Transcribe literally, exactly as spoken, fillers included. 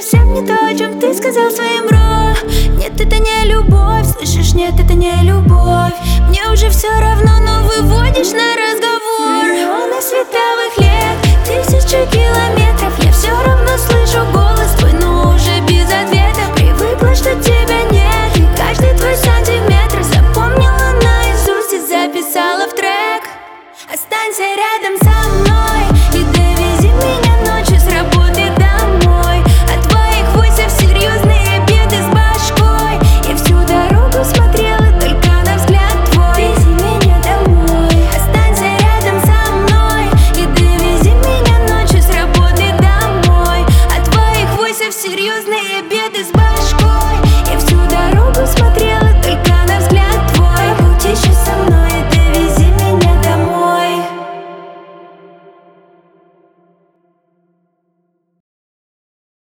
совсем не то, о чем ты сказал своим бро. Нет, это не любовь, слышишь, нет, это не любовь. Мне уже все равно, но выводишь на разговор. Миллионы световых лет, тысячи километров.